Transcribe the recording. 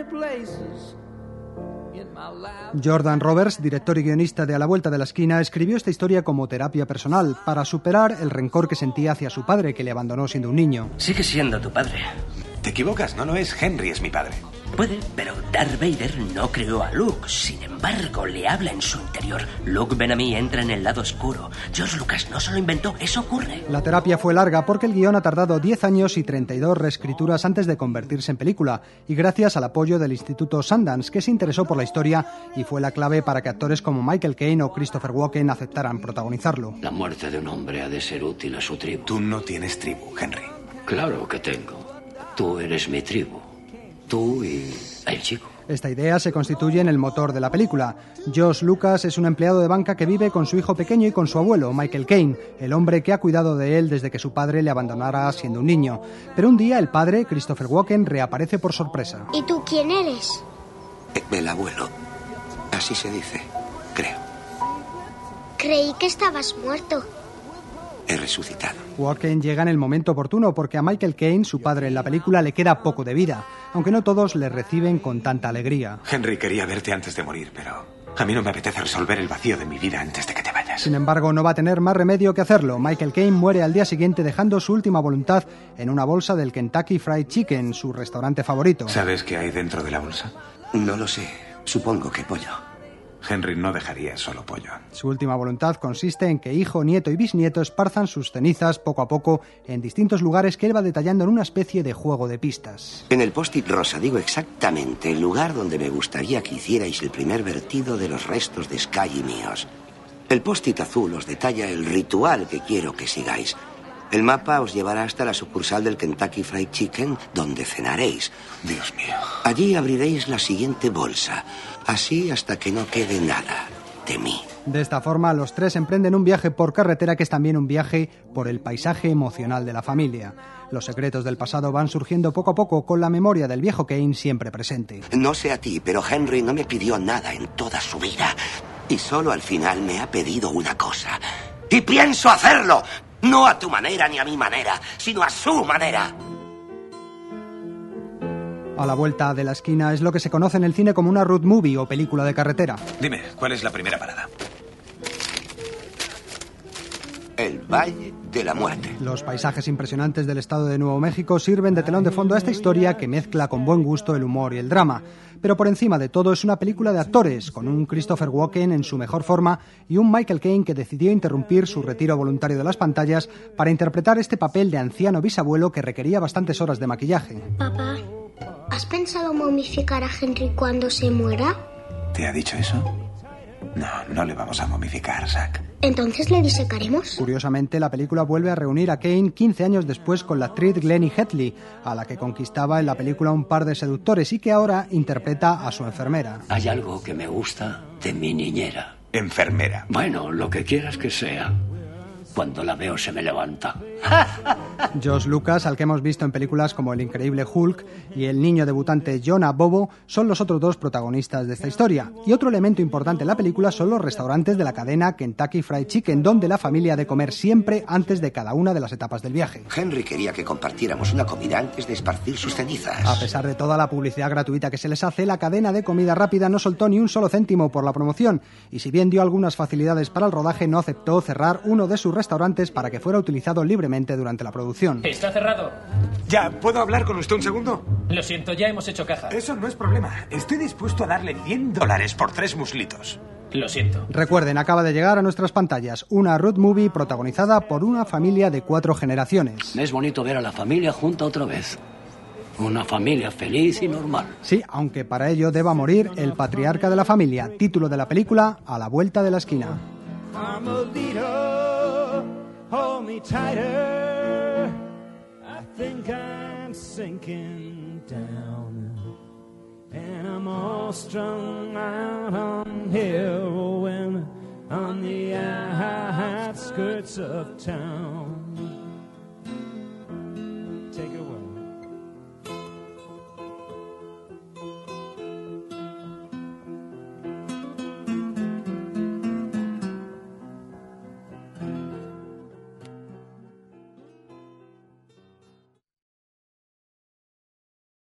Jordan Roberts, director y guionista de A la vuelta de la esquina, escribió esta historia como terapia personal para superar el rencor que sentía hacia su padre, que le abandonó siendo un niño. Sigue siendo tu padre. Te equivocas, no es. Henry es mi padre. Puede, pero Darth Vader no creó a Luke. Sin embargo, le habla en su interior. Luke Ben-Ami entra en el lado oscuro. George Lucas no se lo inventó, eso ocurre. La terapia fue larga porque el guión ha tardado 10 años y 32 reescrituras antes de convertirse en película, y gracias al apoyo del Instituto Sundance, que se interesó por la historia y fue la clave para que actores como Michael Caine o Christopher Walken aceptaran protagonizarlo. La muerte de un hombre ha de ser útil a su tribu. Tú no tienes tribu, Henry. Claro que tengo. Tú eres mi tribu. Tú y el chico. Esta idea se constituye en el motor de la película. Josh Lucas es un empleado de banca que vive con su hijo pequeño y con su abuelo, Michael Caine, el hombre que ha cuidado de él desde que su padre le abandonara siendo un niño. Pero un día el padre, Christopher Walken, reaparece por sorpresa. ¿Y tú quién eres? El abuelo. Así se dice, creo. Creí que estabas muerto. He resucitado. Walken llega en el momento oportuno porque a Michael Caine, su padre en la película, le queda poco de vida, aunque no todos le reciben con tanta alegría. Henry quería verte antes de morir, pero a mí no me apetece resolver el vacío de mi vida antes de que te vayas. Sin embargo, no va a tener más remedio que hacerlo. Michael Caine muere al día siguiente dejando su última voluntad en una bolsa del Kentucky Fried Chicken, su restaurante favorito. ¿Sabes qué hay dentro de la bolsa? No lo sé. Supongo que pollo. Henry no dejaría solo pollo. Su última voluntad consiste en que hijo, nieto y bisnieto esparzan sus cenizas poco a poco en distintos lugares que él va detallando en una especie de juego de pistas. En el post-it rosa digo exactamente el lugar donde me gustaría que hicierais el primer vertido de los restos de Sky y míos. El post-it azul os detalla el ritual que quiero que sigáis. El mapa os llevará hasta la sucursal del Kentucky Fried Chicken, donde cenaréis. Dios mío. Allí abriréis la siguiente bolsa, así hasta que no quede nada de mí. De esta forma, los tres emprenden un viaje por carretera que es también un viaje por el paisaje emocional de la familia. Los secretos del pasado van surgiendo poco a poco con la memoria del viejo Caine siempre presente. No sé a ti, pero Henry no me pidió nada en toda su vida. Y solo al final me ha pedido una cosa. ¡Y pienso hacerlo! No a tu manera ni a mi manera, sino a su manera. A la vuelta de la esquina es lo que se conoce en el cine como una road movie o película de carretera. Dime, ¿cuál es la primera parada? El Valle de la Muerte. Los paisajes impresionantes del estado de Nuevo México sirven de telón de fondo a esta historia que mezcla con buen gusto el humor y el drama. Pero por encima de todo es una película de actores, con un Christopher Walken en su mejor forma y un Michael Caine que decidió interrumpir su retiro voluntario de las pantallas para interpretar este papel de anciano bisabuelo que requería bastantes horas de maquillaje. Papá, ¿has pensado momificar a Henry cuando se muera? ¿Te ha dicho eso? No, no le vamos a momificar, Zack. ¿Entonces le disecaremos? Curiosamente, la película vuelve a reunir a Caine 15 años después con la actriz Glennie Headley, a la que conquistaba en la película un par de seductores y que ahora interpreta a su enfermera. Hay algo que me gusta de mi niñera. Enfermera. Bueno, lo que quieras que sea. Cuando la veo se me levanta. Josh Lucas, al que hemos visto en películas como El increíble Hulk, y el niño debutante Jonah Bobo, son los otros dos protagonistas de esta historia. Y otro elemento importante en la película son los restaurantes de la cadena Kentucky Fried Chicken, donde la familia ha de comer siempre antes de cada una de las etapas del viaje. Henry quería que compartiéramos una comida antes de esparcir sus cenizas. A pesar de toda la publicidad gratuita que se les hace, la cadena de comida rápida no soltó ni un solo céntimo por la promoción, y si bien dio algunas facilidades para el rodaje, no aceptó cerrar uno de sus restaurantes para que fuera utilizado libremente durante la producción. Está cerrado. Ya, ¿puedo hablar con usted un segundo? Lo siento, ya hemos hecho caja. Eso no es problema. Estoy dispuesto a darle $100 por 3 muslitos. Lo siento. Recuerden, acaba de llegar a nuestras pantallas una road movie protagonizada por una familia de 4 generaciones. Es bonito ver a la familia junta otra vez. Una familia feliz y normal. Sí, aunque para ello deba morir el patriarca de la familia. Título de la película, A la vuelta de la esquina. Hold me tighter. I think I'm sinking down, and I'm all strung out on heroin on the outskirts of town.